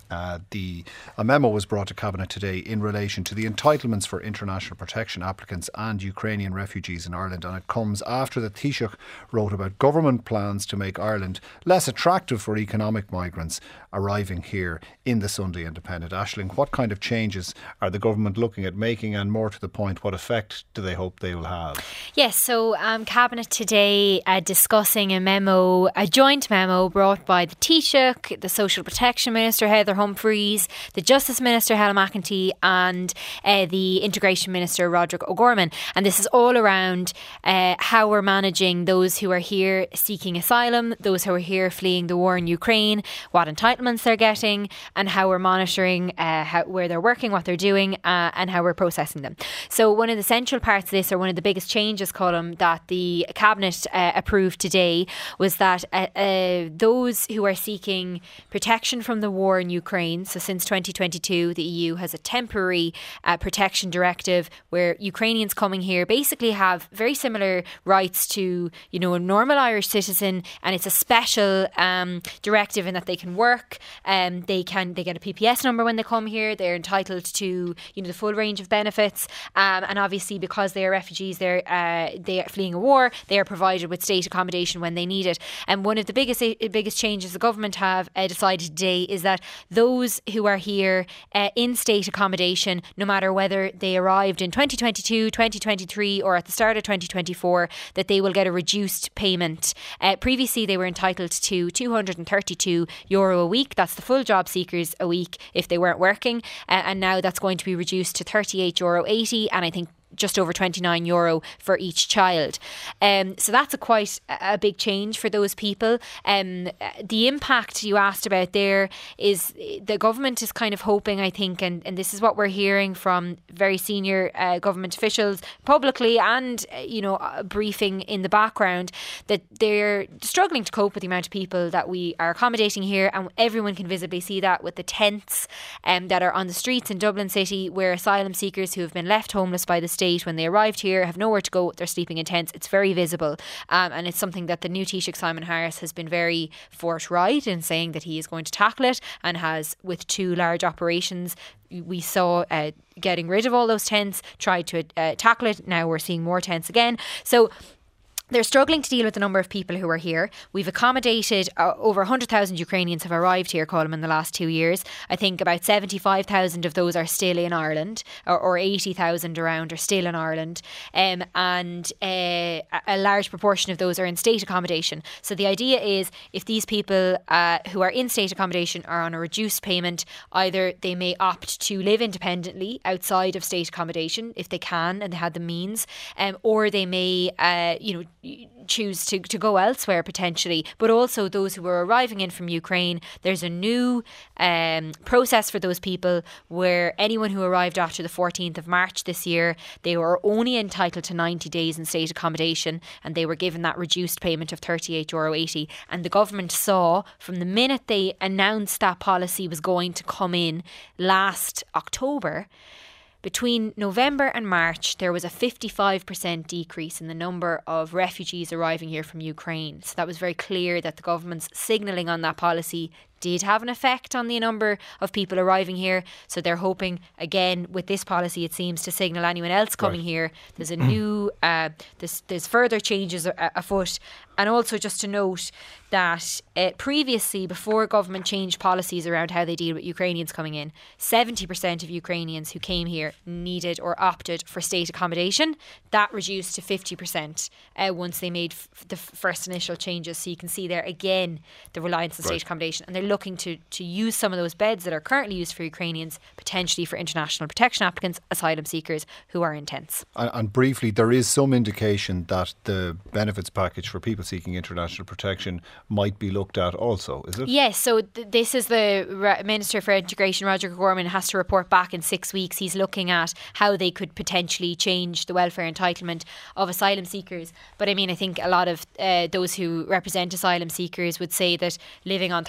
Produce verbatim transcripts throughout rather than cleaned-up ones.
Uh, the a memo was brought to Cabinet today in relation to the entitlements for international protection applicants and Ukrainian refugees in Ireland, and it comes after the Taoiseach wrote about government plans to make Ireland less attractive for economic migrants arriving here in the Sunday Independent. Aisling, what kind of changes are the government looking at making, and more to the point, what effect do they hope they will have? Yes, so um, Cabinet today uh, discussing a memo, a joint memo brought by the Taoiseach, the Social Protection Minister Heather Humphreys, the Justice Minister Helen McEntee, and uh, the Integration Minister Roderick O'Gorman. And this is all around uh, how we're managing those who are here seeking asylum, those who are here fleeing the war in Ukraine, what entitlements they're getting, and how we're monitoring uh, how, where they're working, what they're doing, uh, and how we're processing them. So one of the central parts of this, or one of the biggest changes, Colm, that the Cabinet uh, approved today was that uh, uh, those who are seeking protection from the war in Ukraine, so since twenty twenty-two, the E U has a temporary uh, protection directive where Ukrainians coming here basically have very similar rights to, you know, a normal Irish citizen, and it's a special um, directive in that they can work, um, they can they get a P P S number when they come here, they're entitled to, you know, the full range of benefits, um, and obviously because they are refugees, they're uh, they are fleeing a war, they are provided with state accommodation when they need it. And one of the biggest biggest changes the government have uh, decided today is that those who are here uh, in state accommodation, no matter whether they arrived in twenty twenty-two, twenty twenty-three or at the start of twenty twenty-four, that they will get a reduced payment. Uh, previously they were entitled to two hundred thirty-two euro a week. That's the full job seekers a week if they weren't working, uh, and now that's going to be reduced to thirty-eight euro eighty, and I think just over twenty-nine euro for each child. Um, so that's a quite a big change for those people. Um, the impact you asked about there is the government is kind of hoping, I think, and, and this is what we're hearing from very senior uh, government officials publicly and, uh, you know, a briefing in the background, that they're struggling to cope with the amount of people that we are accommodating here, and everyone can visibly see that with the tents um, that are on the streets in Dublin City, where asylum seekers who have been left homeless by the state when they arrived here have nowhere to go, they're sleeping in tents. It's very visible, um, and it's something that the new Taoiseach Simon Harris has been very forthright in saying that he is going to tackle it, and has, with two large operations we saw uh, getting rid of all those tents, tried to uh, tackle it. Now we're seeing more tents again. So they're struggling to deal with the number of people who are here. We've accommodated uh, over one hundred thousand Ukrainians have arrived here, Colm, in the last two years. I think about seventy-five thousand of those are still in Ireland, or, or eighty thousand around are still in Ireland. Um, and uh, a large proportion of those are in state accommodation. So the idea is, if these people uh, who are in state accommodation are on a reduced payment, either they may opt to live independently outside of state accommodation if they can and they had the means, um, or they may, uh, you know, choose to, to go elsewhere potentially. But also those who are arriving in from Ukraine, there's a new um, process for those people where anyone who arrived after the fourteenth of March this year, they were only entitled to ninety days in state accommodation, and they were given that reduced payment of thirty-eight euro eighty. And the government saw from the minute they announced that policy was going to come in last October, between November and March, there was a fifty-five percent decrease in the number of refugees arriving here from Ukraine. So that was very clear that the government's signalling on that policy did have an effect on the number of people arriving here. So they're hoping, again, with this policy, it seems to signal anyone else coming right. here. There's a new, uh, there's, there's further changes afoot. And also just to note that uh, previously, before government changed policies around how they deal with Ukrainians coming in, seventy percent of Ukrainians who came here needed or opted for state accommodation. That reduced to fifty percent uh, once they made f- the first initial changes. So you can see there again the reliance on right. state accommodation. And they're looking to, to use some of those beds that are currently used for Ukrainians, potentially for international protection applicants, asylum seekers who are in tents. And, and briefly, there is some indication that the benefits package for people seeking international protection might be looked at also, is it? Yes, so th- this is the Re- Minister for Integration, Roger O'Gorman, has to report back in six weeks. He's looking at how they could potentially change the welfare entitlement of asylum seekers. But I mean, I think a lot of uh, those who represent asylum seekers would say that living on thirty-eight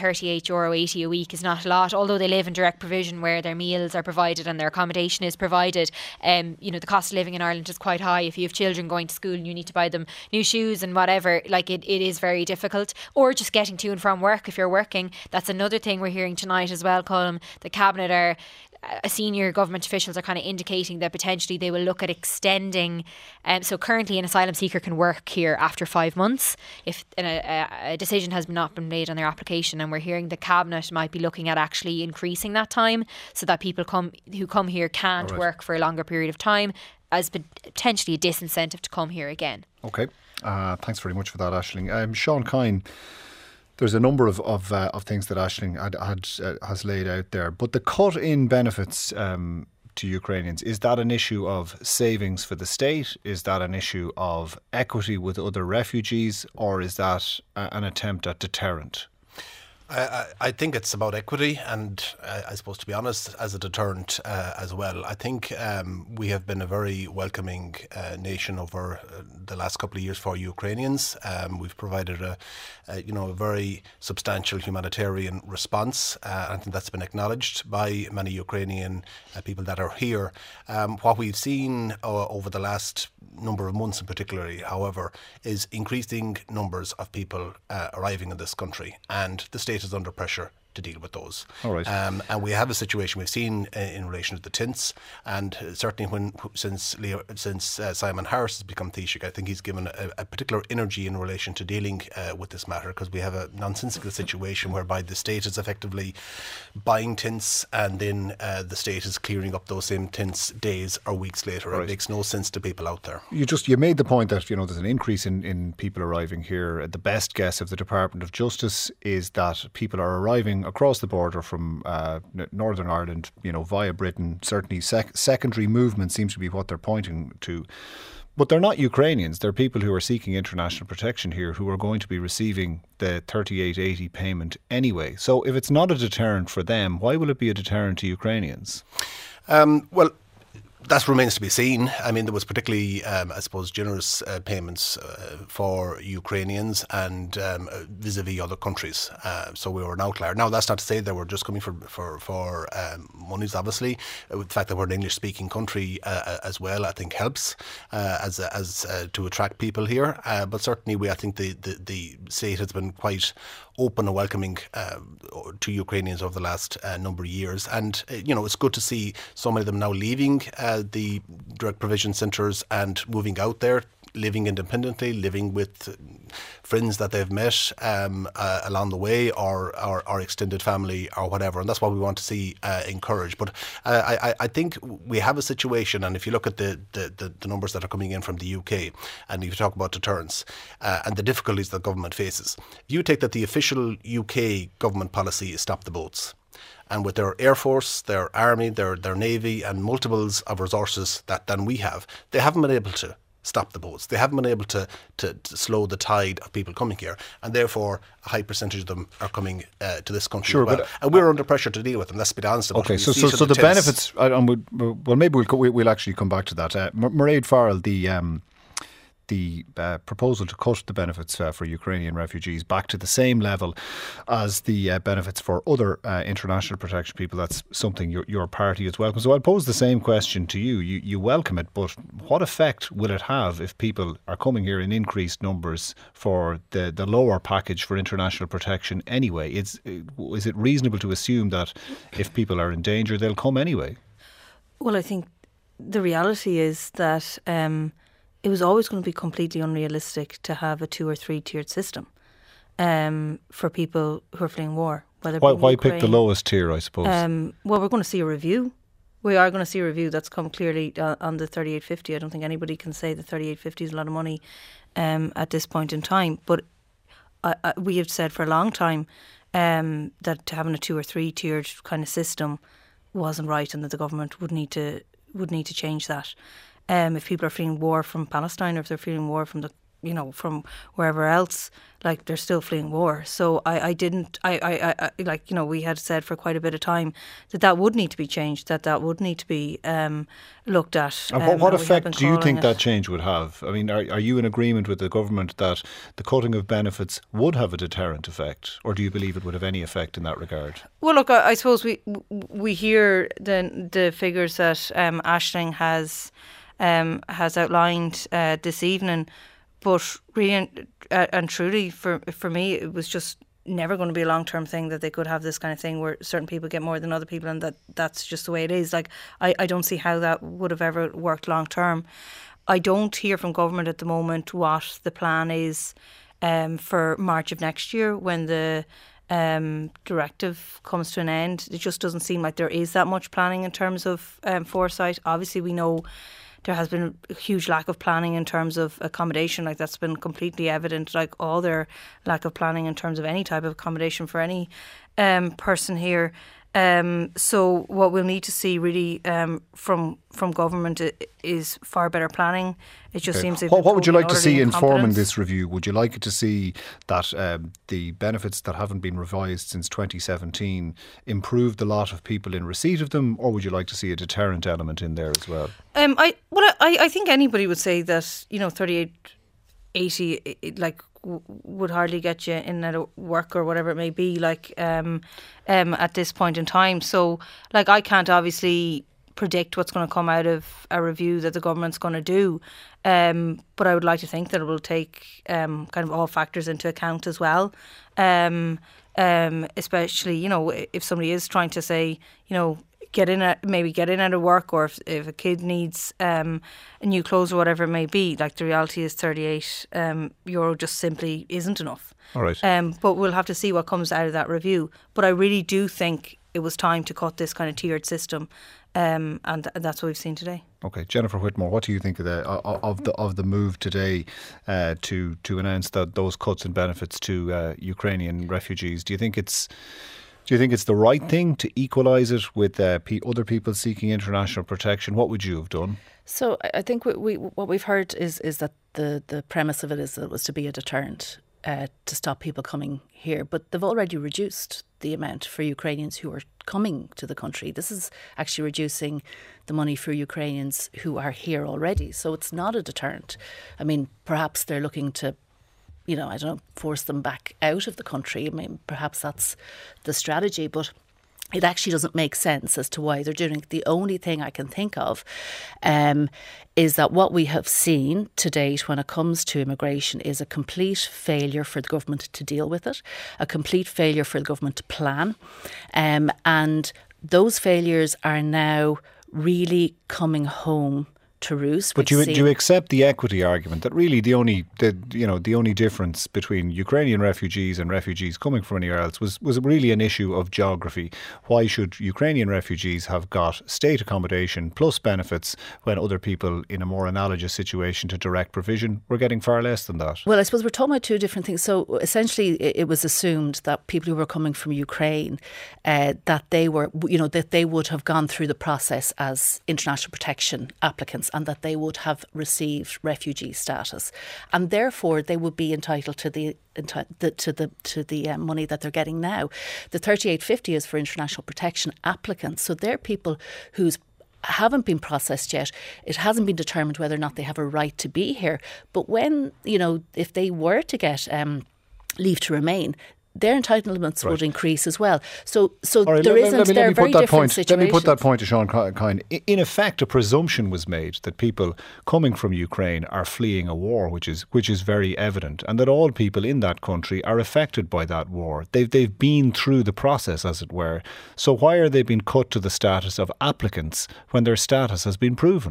euro eighty a week is not a lot, although they live in direct provision where their meals are provided and their accommodation is provided. Um, you know, the cost of living in Ireland is quite high. If you have children going to school and you need to buy them new shoes and whatever, like it, it is very difficult. Or just getting to and from work if you're working. That's another thing we're hearing tonight as well, Colm. The Cabinet are Uh, senior government officials are kind of indicating that potentially they will look at extending. Um, so currently an asylum seeker can work here after five months if a, a, a decision has not been made on their application, and we're hearing the Cabinet might be looking at actually increasing that time so that people come who come here can't right. work for a longer period of time, as potentially a disincentive to come here again. Okay, uh, thanks very much for that, Aisling. Um, Sean Kine, there's a number of of, uh, of things that Aisling had, had uh, has laid out there, but the cut in benefits um, to Ukrainians, is that an issue of savings for the state? Is that an issue of equity with other refugees, or is that uh, an attempt at deterrent? I, I think it's about equity and uh, I suppose, to be honest, as a deterrent uh, as well. I think um, we have been a very welcoming uh, nation over uh, the last couple of years for Ukrainians. Um, we've provided a, a you know a very substantial humanitarian response. Uh, I think that's been acknowledged by many Ukrainian uh, people that are here. Um, what we've seen uh, over the last number of months in particular, however, is increasing numbers of people uh, arriving in this country, and the state is under pressure to deal with those. All right. Um, and we have a situation we've seen uh, in relation to the tints, and uh, certainly when since Leo, since uh, Simon Harris has become Taoiseach, I think he's given a, a particular energy in relation to dealing uh, with this matter, because we have a nonsensical situation whereby the state is effectively buying tints and then uh, the state is clearing up those same tints days or weeks later. Right. It makes no sense to people out there. You just you made the point that, you know, there's an increase in, in people arriving here. The best guess of the Department of Justice is that people are arriving across the border from uh, Northern Ireland, you know, via Britain. Certainly sec- secondary movement seems to be what they're pointing to. But they're not Ukrainians. They're people who are seeking international protection here who are going to be receiving the thirty-eight eighty payment anyway. So if it's not a deterrent for them, why will it be a deterrent to Ukrainians? Um, well, that remains to be seen. I mean, there was particularly, um, I suppose, generous uh, payments uh, for Ukrainians and um, vis-a-vis other countries. Uh, so we were an outlier. Now, that's not to say that we're just coming for for, for um, monies, obviously. Uh, the fact that we're an English-speaking country uh, as well, I think, helps uh, as as uh, to attract people here. Uh, but certainly, we I think the, the, the state has been quite open and welcoming uh, to Ukrainians over the last uh, number of years. And, uh, you know, it's good to see so many of them now leaving uh, the direct provision centres and moving out there, living independently, living with friends that they've met um, uh, along the way, or, or or extended family or whatever, and that's what we want to see uh, encouraged. But uh, I, I think we have a situation, and if you look at the, the, the, the numbers that are coming in from the U K, and if you talk about deterrence uh, and the difficulties that government faces, if you take that the official U K government policy is stop the boats, and with their Air Force, their Army, their their Navy, and multiples of resources that than we have, they haven't been able to stop the boats. They haven't been able to, to, to slow the tide of people coming here, and therefore a high percentage of them are coming uh, to this country sure, as well. But, and we're under pressure to deal with them, let's be honest about okay, it. so, so, so the, the benefits, uh, and we'll, well, maybe we'll, we'll actually come back to that. Uh, Mairead Farrell, the... Um, the uh, proposal to cut the benefits uh, for Ukrainian refugees back to the same level as the uh, benefits for other uh, international protection people, that's something your, your party is welcome. So I'll pose the same question to you. you. You welcome it, but what effect will it have if people are coming here in increased numbers for the, the lower package for international protection anyway? It's, is it reasonable to assume that if people are in danger, they'll come anyway? Well, I think the reality is that Um, it was always going to be completely unrealistic to have a two or three tiered system um, for people who are fleeing war. Whether why why pick the lowest tier, I suppose? Um, well, we're going to see a review. We are going to see a review that's come clearly uh, on the thirty-eight fifty. I don't think anybody can say the thirty-eight fifty is a lot of money um, at this point in time. But I, I, we have said for a long time um, that having a two or three tiered kind of system wasn't right, and that the government would need to would need to change that. Um, if people are fleeing war from Palestine, or if they're fleeing war from the you know, from wherever else, like they're still fleeing war. So I, I didn't, I, I, I, like, you know, we had said for quite a bit of time that that would need to be changed, that that would need to be um, looked at. And um, what, what and we have effect been do you think calling that it- change would have? I mean, are, are you in agreement with the government that the cutting of benefits would have a deterrent effect, or do you believe it would have any effect in that regard? Well, look, I, I suppose we we hear the the figures that um, Aisling has um, has outlined uh, this evening, but really and, uh, and truly, for for me, it was just never going to be a long term thing that they could have this kind of thing where certain people get more than other people, and that that's just the way it is. Like I, I don't see how that would have ever worked long term. I don't hear from government at the moment what the plan is um, for March of next year when the um, directive comes to an end. It just doesn't seem like there is that much planning in terms of um, foresight. Obviously, we know there has been a huge lack of planning in terms of accommodation. Like that's been completely evident. Like all their lack of planning in terms of any type of accommodation for any um, person here. Um, so what we'll need to see really um, from from government is far better planning. It just Okay. seems they've What, been what would you totally like to utterly see informing incompetent. this review? Would you like it to see that um, the benefits that haven't been revised since twenty seventeen improve the lot of people in receipt of them, or would you like to see a deterrent element in there as well? Um, I well, I, I think anybody would say that, you know, thirty-eight eighty, it, it, like w- would hardly get you in at work or whatever it may be. Like um, um, at this point in time, so like I can't obviously predict what's going to come out of a review that the government's going to do, um, but I would like to think that it will take um, kind of all factors into account as well. Um, um, especially, you know, if somebody is trying to say, you know, get in at, maybe get in out of work, or if, if a kid needs um, new clothes or whatever it may be, like the reality is thirty-eight um, euro just simply isn't enough. All right. Um, but we'll have to see what comes out of that review. But I really do think it was time to cut this kind of tiered system, um, and th- that's what we've seen today. Okay, Jennifer Whitmore, what do you think of the of the of the move today uh, to to announce that those cuts in benefits to uh, Ukrainian refugees? Do you think it's do you think it's the right thing to equalise it with uh, pe- other people seeking international protection? What would you have done? So I think we, we, what we've heard is is that the, the premise of it is that it was to be a deterrent uh, to stop people coming here. But they've already reduced the amount for Ukrainians who are coming to the country. This is actually reducing the money for Ukrainians who are here already. So it's not a deterrent. I mean, perhaps they're looking to, you know, I don't know, force them back out of the country. I mean, perhaps that's the strategy, but it actually doesn't make sense as to why they're doing it. The only thing I can think of um, is that what we have seen to date when it comes to immigration is a complete failure for the government to deal with it, a complete failure for the government to plan. Um, and those failures are now really coming home to roost. But do you, do you accept the equity argument that really the only the you know the only difference between Ukrainian refugees and refugees coming from anywhere else was was really an issue of geography? Why should Ukrainian refugees have got state accommodation plus benefits when other people in a more analogous situation to direct provision were getting far less than that? Well, I suppose we're talking about two different things. So essentially, it was assumed that people who were coming from Ukraine, uh, that they were, you know, that they would have gone through the process as international protection applicants, and that they would have received refugee status, and therefore they would be entitled to the, the to the to the um, money that they're getting now. The thirty-eight fifty is for international protection applicants, so they're people whose haven't been processed yet. It hasn't been determined whether or not they have a right to be here. But when, you know, if they were to get um, leave to remain, their entitlements Right. would increase as well. So, so All right, there let, isn't. let me, let They're me very put that different point. situations. Let me put that point to Sean Kine. In effect, a presumption was made that people coming from Ukraine are fleeing a war, which is which is very evident, and that all people in that country are affected by that war. They've they've been through the process, as it were. So why are they being cut to the status of applicants when their status has been proven?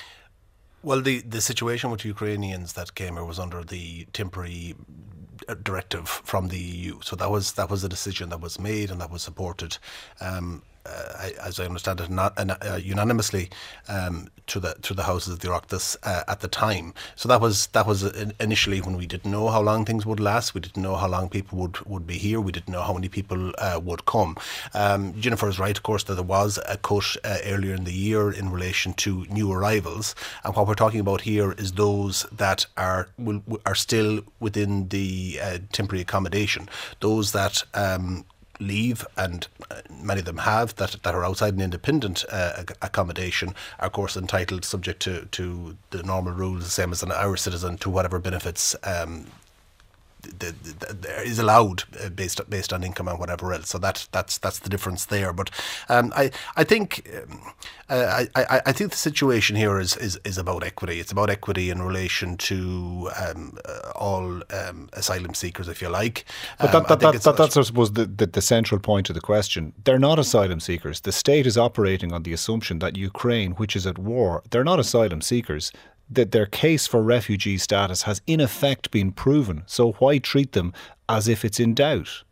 Well, the, the situation with Ukrainians that came here was under the temporary directive from the E U. So that was that was a decision that was made and that was supported. Um, uh, as I understand it, not, uh, unanimously um, to the to the houses of the Oireachtas uh, at the time. So that was that was initially when we didn't know how long things would last. We didn't know how long people would, would be here. We didn't know how many people uh, would come. Um, Jennifer is right, of course, that there was a cut uh, earlier in the year in relation to new arrivals, and what we're talking about here is those that are will, are still within the uh, temporary accommodation, those that um, leave, and many of them have, that that are outside an independent uh, accommodation, are of course entitled, subject to, to the normal rules, the same as an Irish citizen, to whatever benefits um, the, the, the, is allowed uh, based based on income and whatever else. So that that's that's the difference there. But um, I I think um, uh, I, I I think the situation here is, is is about equity. It's about equity in relation to um, uh, all um, asylum seekers, if you like. But that, that, that, that, that's I suppose the, the the central point of the question. They're not asylum seekers. The state is operating on the assumption that Ukraine, which is at war, they're not asylum seekers. That their case for refugee status has in effect been proven. So why treat them as if it's in doubt?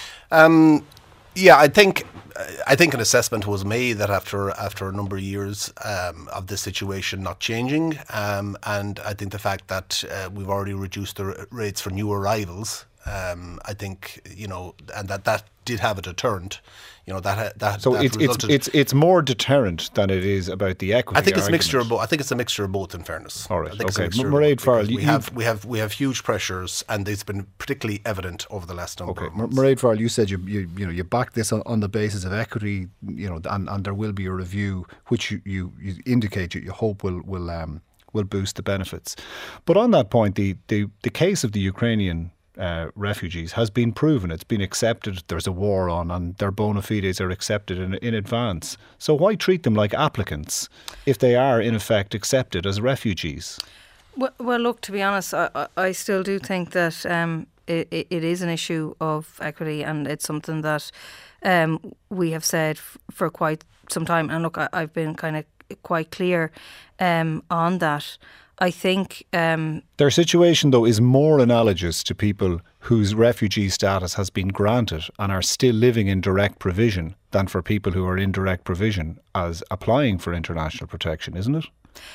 Um, yeah, I think I think an assessment was made that after after a number of years um, of this situation not changing, um, and I think the fact that uh, we've already reduced the rates for new arrivals, um, I think, you know, and that that did have a deterrent. You know, that that so that it's it's it's it's more deterrent than it is about the equity. I think it's argument. a mixture of both. I think it's a mixture of both. In fairness, all right, I think okay. It's a Mairead Farrell, we have we have we have huge pressures, and it's been particularly evident over the last number okay. of months. Mairead Farrell, you said you you you know you backed this on, on the basis of equity. You know, and, and there will be a review, which you, you, you indicate you, you hope will will um will boost the benefits. But on that point, the the, the case of the Ukrainian Uh, refugees has been proven. It's been accepted. There's a war on, and their bona fides are accepted in, in advance. So why treat them like applicants if they are in effect accepted as refugees? Well, well look, to be honest, I, I still do think that um, it, it is an issue of equity, and it's something that um, we have said f- for quite some time. And look, I, I've been kind of quite clear um, on that. I think um, their situation, though, is more analogous to people whose refugee status has been granted and are still living in direct provision than for people who are in direct provision as applying for international protection, isn't it?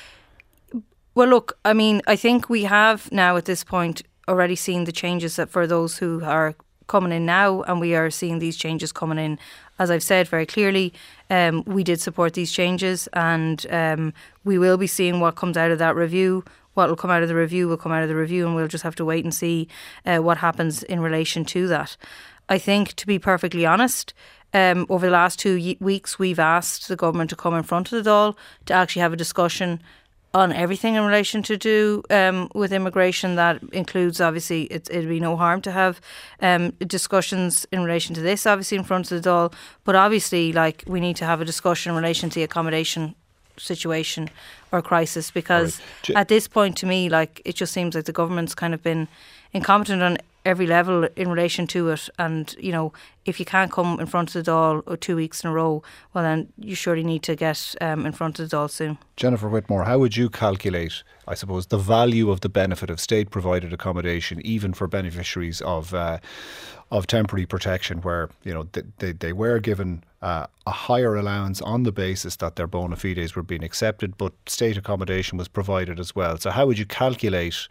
Well, look, I mean, I think we have now at this point already seen the changes that for those who are coming in now, and we are seeing these changes coming in. As I've said very clearly, um, we did support these changes, and um, we will be seeing what comes out of that review. What will come out of the review will come out of the review, and we'll just have to wait and see uh, what happens in relation to that. I think, to be perfectly honest, um, over the last two y- weeks, we've asked the government to come in front of the Dáil to actually have a discussion on everything in relation to do um, with immigration. That includes, obviously, it, it'd be no harm to have um, discussions in relation to this, obviously, in front of the Dáil. But obviously, like, we need to have a discussion in relation to the accommodation situation or crisis, because right. at this point, to me, like, it just seems like the government's kind of been incompetent on every level in relation to it. And, you know, if you can't come in front of the Dáil two weeks in a row, well, then you surely need to get um, in front of the Dáil soon. Jennifer Whitmore, how would you calculate, I suppose, the value of the benefit of state-provided accommodation, even for beneficiaries of uh, of temporary protection, where, you know, they, they, they were given uh, a higher allowance on the basis that their bona fides were being accepted, but state accommodation was provided as well. So how would you calculate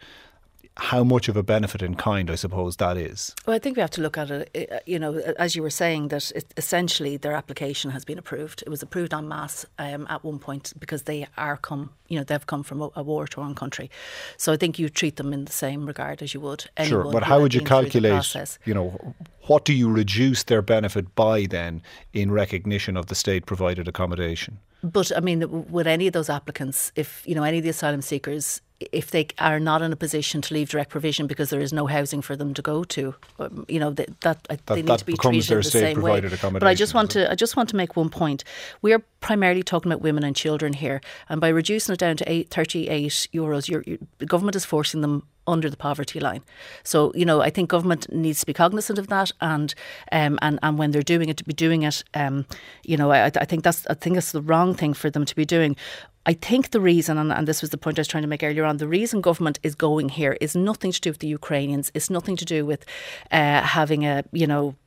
how much of a benefit in kind, I suppose, that is? Well, I think we have to look at it, you know, as you were saying, that it, essentially their application has been approved. It was approved en masse um, at one point because they are come, you know, they've come from a, a war-torn country. So I think you treat them in the same regard as you would anyone. Sure, but how would you calculate, you know, what do you reduce their benefit by then in recognition of the state-provided accommodation? But, I mean, with any of those applicants, if, you know, any of the asylum seekers, if they are not in a position to leave direct provision because there is no housing for them to go to, you know, that, that, that they need that to be treated in the same way. But I just want to I just want to make one point. We are primarily talking about women and children here, and by reducing it down to eight, thirty-eight euros, you're, you're, the government is forcing them under the poverty line. So, you know, I think government needs to be cognizant of that, and um, and and when they're doing it, to be doing it, um, you know, I, I think that's I think that's the wrong thing for them to be doing. I think the reason, and, and this was the point I was trying to make earlier on, the reason government is going here is nothing to do with the Ukrainians. It's nothing to do with uh, having a, you know,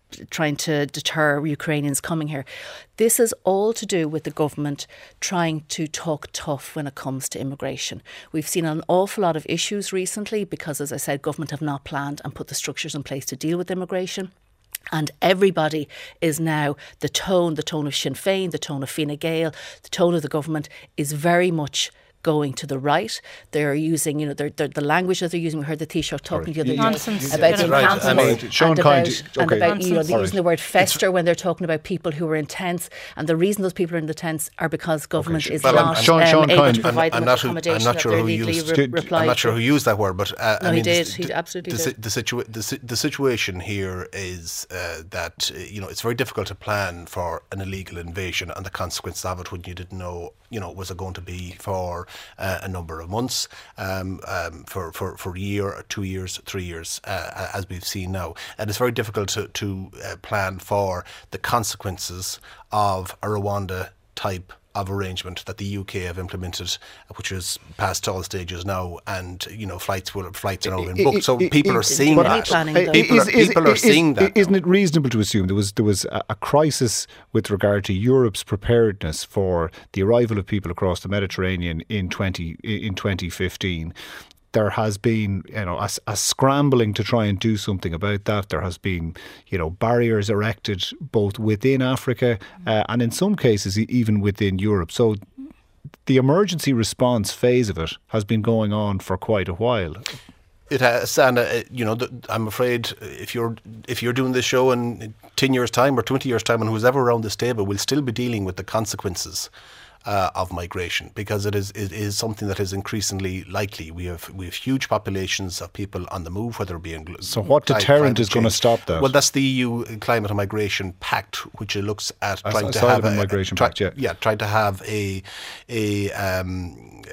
trying to deter Ukrainians coming here. This is all to do with the government trying to talk tough when it comes to immigration. We've seen an awful lot of issues recently because, as I said, government have not planned and put the structures in place to deal with immigration. And everybody is now, the tone, the tone of Sinn Féin, the tone of Fine Gael, the tone of the government is very much going to the right. They're using, you know, they're, they're, the language that they're using. We heard the Taoiseach talking the other day Nonsense. about the Right. encampments I mean, and, Sean about, Kind- and okay. about, you know, they're All using the word fester when they're talking about people who are in tents. And the reason those people are in the tents are because government Okay, is well, not I'm- Sean- um, Sean able Kind- to provide I'm them not with who- I'm accommodation not that sure they're who legally used- re- Did- replied I'm not sure to. who used that word, but uh, No, I he mean, did. The, He absolutely the, did. The, situa- the, si- the situation here is uh, that uh, you know it's very difficult to plan for an illegal invasion and the consequences of it when you didn't know, you know, was it going to be for uh, a number of months, um, um, for, for, for a year, or two years, three years, uh, as we've seen now. And it's very difficult to, to uh, plan for the consequences of a Rwanda type of arrangement that the U K have implemented, which is past all stages now, and you know flights will flights are now been booked, so I- I- people I- are seeing But that. planning, though. People are, Is- people are is- seeing that. Isn't now. it reasonable to assume there was there was a, a crisis with regard to Europe's preparedness for the arrival of people across the Mediterranean in twenty in twenty fifteen? There has been, you know, a, a scrambling to try and do something about that. There has been, you know, barriers erected both within Africa uh, and in some cases e- even within Europe. So the emergency response phase of it has been going on for quite a while. It has, and uh, you know, th- I'm afraid if you're if you're doing this show in ten years' time or twenty years' time, and who's ever around this table will still be dealing with the consequences Uh, of migration, because it is it is something that is increasingly likely. We have we have huge populations of people on the move, whether it be in gl- So what cli- deterrent climate is going to change. stop that? Well, that's the E U Climate and Migration Pact, which it looks at As- trying to aside have of the a, Migration try- Pact, yeah. yeah, trying to have a a um,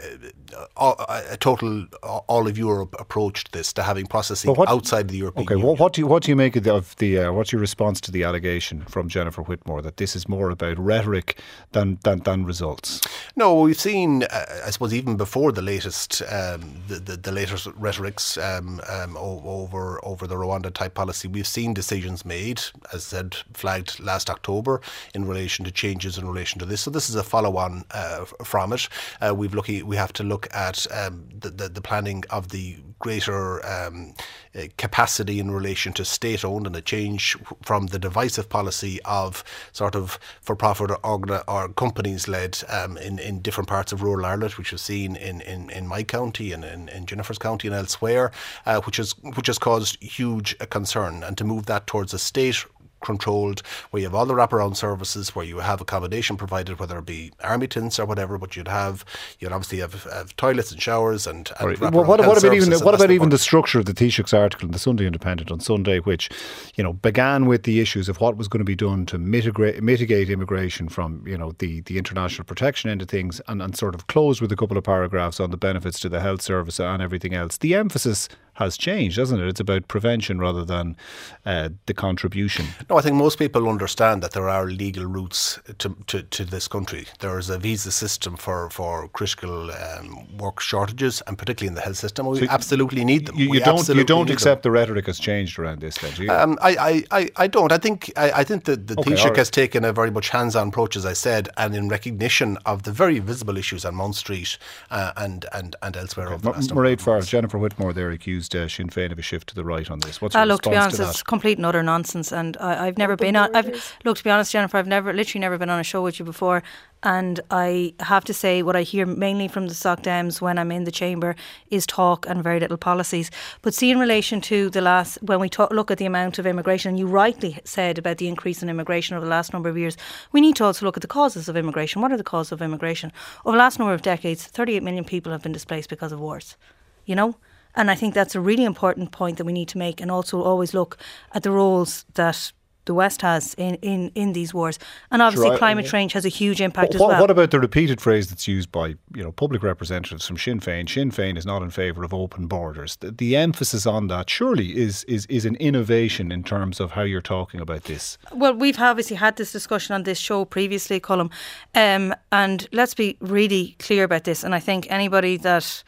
a, a total all of Europe approach to this, to having processing But what- outside the European Okay, Union. well, what do you what do you make of the, of the uh, what's your response to the allegation from Jennifer Whitmore that this is more about rhetoric than than, than results? No, we've seen, uh, I suppose, even before the latest, um, the, the the latest rhetorics um, um, o- over over the Rwanda type policy, we've seen decisions made, as said, flagged last October in relation to changes in relation to this. So this is a follow-on uh, f- from it. Uh, we've looking, we have to look at um, the, the the planning of the greater um, uh, capacity in relation to state-owned, and a change from the divisive policy of sort of for-profit organ- or companies-led um, in, in different parts of rural Ireland, which we've seen in, in, in my county and in, in Jennifer's county and elsewhere, uh, which has which has caused huge uh, concern. And to move that towards a state controlled, where you have all the wraparound services, where you have accommodation provided, whether it be army tents or whatever, but you'd have you'd obviously have, have toilets and showers and, and Right. wraparound Well, what, health what about even services, what and that's about even the important. structure of the Taoiseach's article in the Sunday Independent on Sunday, which, you know, began with the issues of what was going to be done to mitigate mitigate immigration from, you know, the, the international protection end of things, and, and sort of closed with a couple of paragraphs on the benefits to the health service and everything else. The emphasis has changed, hasn't it? It's about prevention rather than uh, the contribution. No, I think most people understand that there are legal routes to, to, to this country. There is a visa system for, for critical um, work shortages, and particularly in the health system. We So absolutely need them. You, We you don't absolutely you don't need accept them. the rhetoric has changed around this, then, do you? Um, I, I, I, I don't. I think I, I think that the Okay, Taoiseach all right. has taken a very much hands-on approach, as I said, and in recognition of the very visible issues on Mount Street uh, and, and, and elsewhere. over the last number Mairead of Farr, months. Jennifer Whitmore there accused uh, Sinn Féin of a shift to the right on this. What's your Uh, look, to be response honest, to it's that? complete and utter nonsense. And I, I've never been on. I've look, to be honest, Jennifer, I've never, literally, never been on a show with you before. And I have to say, what I hear mainly from the Soc Dems when I'm in the chamber is talk and very little policies. But see, in relation to the last, when we talk, look at the amount of immigration, and you rightly said about the increase in immigration over the last number of years, we need to also look at the causes of immigration. What are the causes of immigration? Over the last number of decades, thirty-eight million people have been displaced because of wars. You know? And I think that's a really important point that we need to make, and also always look at the roles that the West has in, in, in these wars. And obviously Sure, I- climate change has a huge impact What, as well. what about the repeated phrase that's used by, you know, public representatives from Sinn Féin? Sinn Féin is not in favour of open borders. The, the emphasis on that surely is, is is an innovation in terms of how you're talking about this. Well, we've obviously had this discussion on this show previously, Colm, um, and let's be really clear about this. And I think anybody that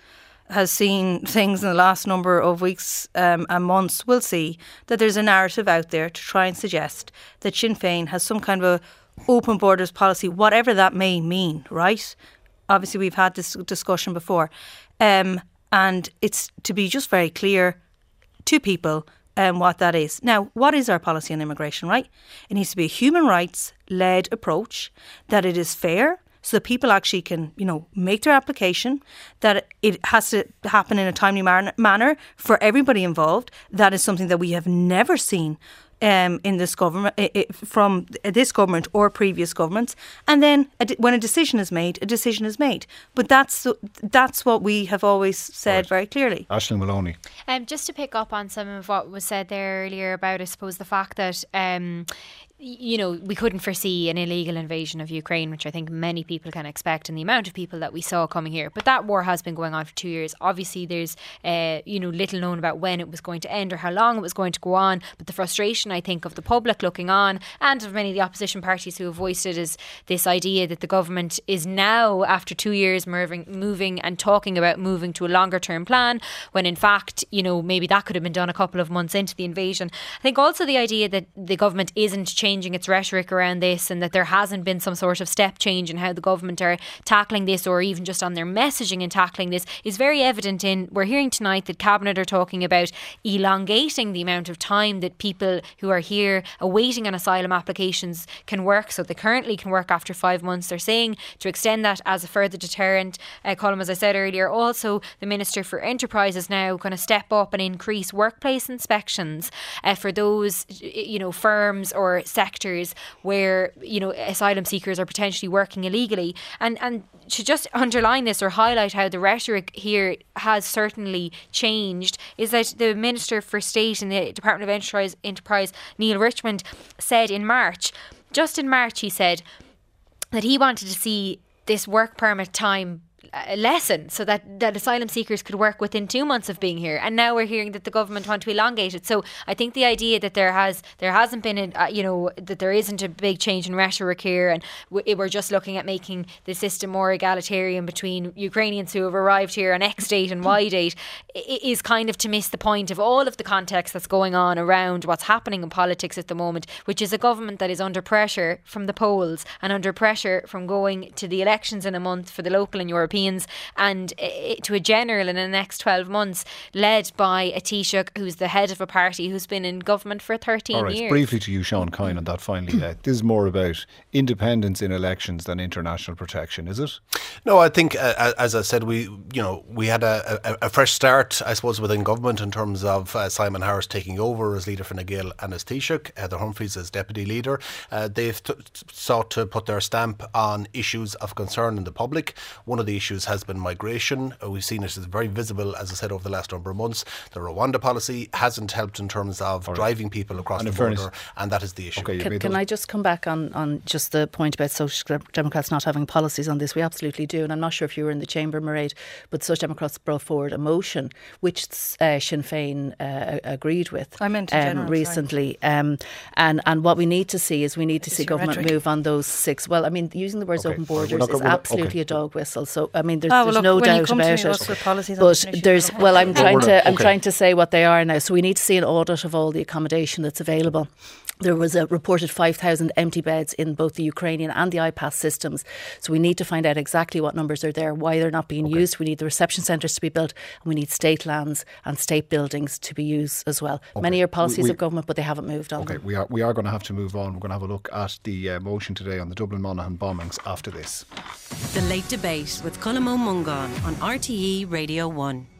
has seen things in the last number of weeks um, and months will see that there's a narrative out there to try and suggest that Sinn Féin has some kind of a open borders policy, whatever that may mean, right? Obviously, we've had this discussion before. Um, and it's to be just very clear to people um, what that is. Now, what is our policy on immigration, right? It needs to be a human rights-led approach, that it is fair, so that people actually can, you know, make their application, that it has to happen in a timely man- manner for everybody involved. That is something that we have never seen um, in this government, it, it, from this government or previous governments. And then a de- when a decision is made, a decision is made. But that's that's what we have always said right. very clearly. Aisling Maloney. Um, just to pick up on some of what was said there earlier about, I suppose, the fact that um, you know, we couldn't foresee an illegal invasion of Ukraine, which I think many people can expect, and the amount of people that we saw coming here. But that war has been going on for two years. Obviously, there's, uh, you know, little known about when it was going to end or how long it was going to go on. But the frustration, I think, of the public looking on and of many of the opposition parties who have voiced it is this idea that the government is now, after two years, moving, moving and talking about moving to a longer term plan, when in fact, you know, maybe that could have been done a couple of months into the invasion. I think also the idea that the government isn't changing changing its rhetoric around this, and that there hasn't been some sort of step change in how the government are tackling this, or even just on their messaging in tackling this, is very evident in, we're hearing tonight that Cabinet are talking about elongating the amount of time that people who are here awaiting on asylum applications can work. So they currently can work after five months. They're saying to extend that as a further deterrent. Uh, Colm, as I said earlier, also the Minister for Enterprise is now going to step up and increase workplace inspections uh, for those, you know, firms or sectors where, you know, asylum seekers are potentially working illegally. And and to just underline this or highlight how the rhetoric here has certainly changed, is that the Minister for State in the Department of Enterprise, Enterprise Neil Richmond, said in March, just in March, he said that he wanted to see this work permit time a lesson, so that, that asylum seekers could work within two months of being here. And now we're hearing that the government want to elongate it. So I think the idea that there has there hasn't been a, uh, you know, that there isn't a big change in rhetoric here, and w- we're just looking at making the system more egalitarian between Ukrainians who have arrived here on X date and Y date, is kind of to miss the point of all of the context that's going on around what's happening in politics at the moment, which is a government that is under pressure from the polls and under pressure from going to the elections in a month for the local and European, and to a general in the next twelve months, led by a Taoiseach who's the head of a party who's been in government for thirteen All right, years. Briefly to you, Sean Kine, on that finally. Uh, this is more about independence in elections than international protection, is it? No, I think, uh, as I said, we you know we had a, a, a fresh start, I suppose, within government in terms of uh, Simon Harris taking over as leader for Fine Gael and as Taoiseach, Heather Humphreys as deputy leader. Uh, they've t- sought to put their stamp on issues of concern in the public. One of the issues has been migration. Uh, we've seen it as very visible, as I said, over the last number of months. The Rwanda policy hasn't helped in terms of right. driving people across and the border, fairness, and that is the issue. Okay, can, can I just come back on, on just the point about Social Democrats not having policies on this? We absolutely do, and I'm not sure if you were in the chamber, Mairead, but Social Democrats brought forward a motion which uh, Sinn Féin uh, agreed with I meant in general, um, recently. Um, and, and what we need to see is we need to see government rhetoric. move on those six. Well, I mean, using the words okay. open borders is absolutely okay. a dog whistle. So, I mean, there's, oh, well, there's look, no doubt about it. But there's, well, I'm trying to, I'm okay. trying to say what they are now. So we need to see an audit of all the accommodation that's available. There was a reported five thousand empty beds in both the Ukrainian and the I PASS systems. So we need to find out exactly what numbers are there, why they're not being okay. used. We need the reception centres to be built, and we need state lands and state buildings to be used as well. Okay. Many are policies we, we, of government, but they haven't moved on. Okay, them. we are we are going to have to move on. We're going to have a look at the uh, motion today on the Dublin Monaghan bombings after this. The Late Debate with Colm Ó Mongáin on R T E Radio one.